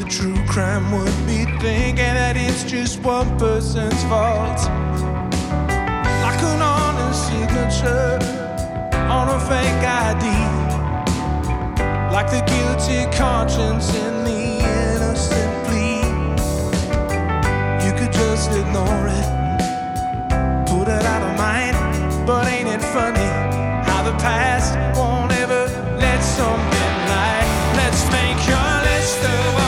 True crime would be thinking that it's just one person's fault.